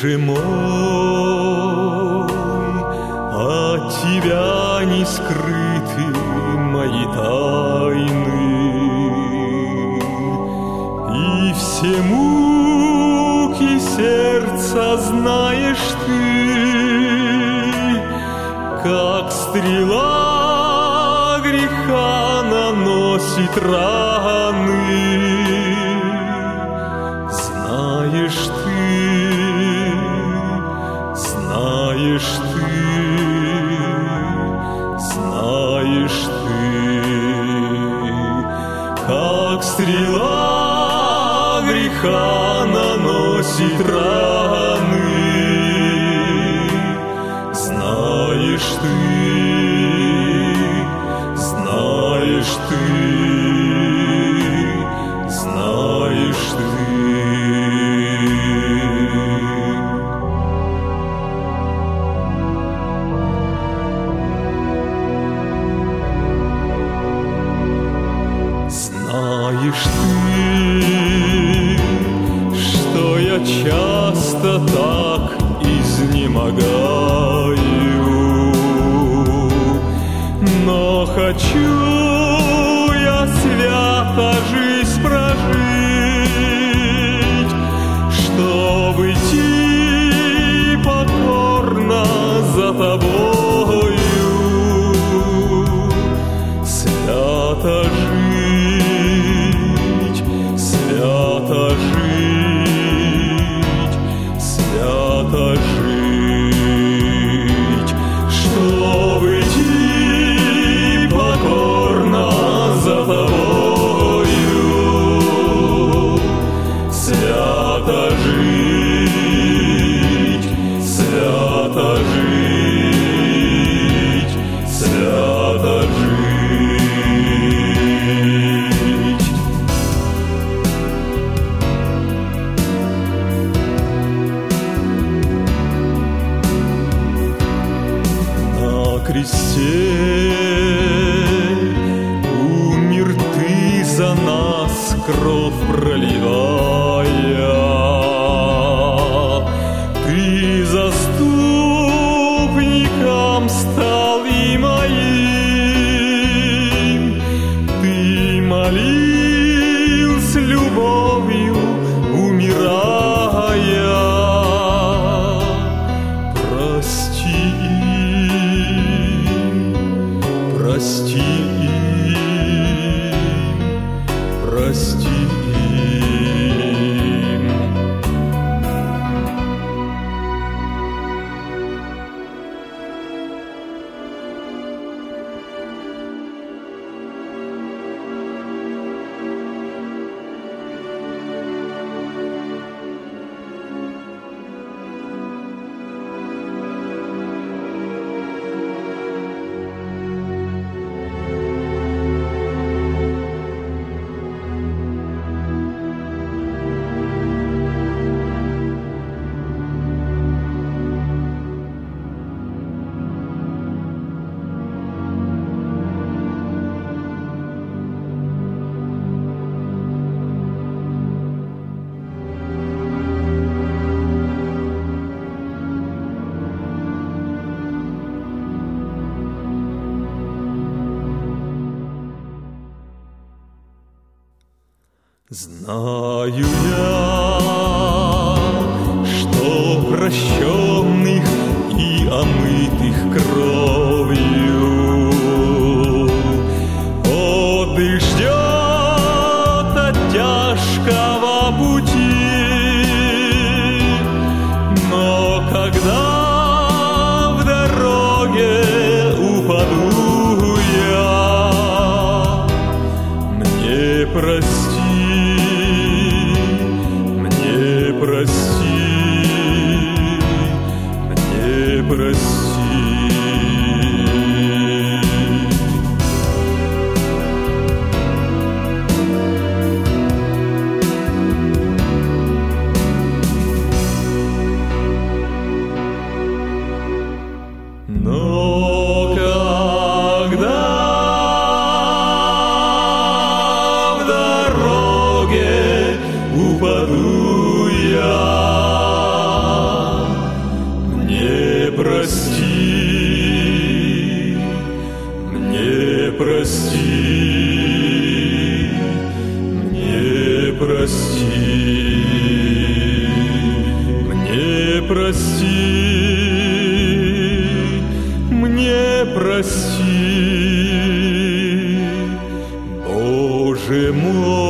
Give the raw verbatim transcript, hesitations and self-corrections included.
Боже мой, от Тебя не скрыты мои тайны, и все муки сердца знаешь Ты, как стрела греха наносит раны. Знаешь Ты, знаешь Ты, знаешь Ты, как стрела греха наносит раны. Знаешь Ты, знаешь Ты, знаешь Ты. Знаешь Ты, что я часто так изнемогаю, но хочу я свято жизнь прожить, чтобы идти покорно за Тобою, свято жить, свято жить, свято жить, чтобы идти покорно за Тобою, свято жить, свято жить, свято жить. На кресте умер Ты за нас, кровь проливая. Ты заступником стал и моим. Ты молил с любовью, умирая. Прости им, прости им, прости им. Знаю я, что прощенных и омытых кровью отдых ждет от тяжкого пути, но когда в дороге упаду я, мне прости. Прости, прости, мне прости, мне прости, мне прости, Боже мой.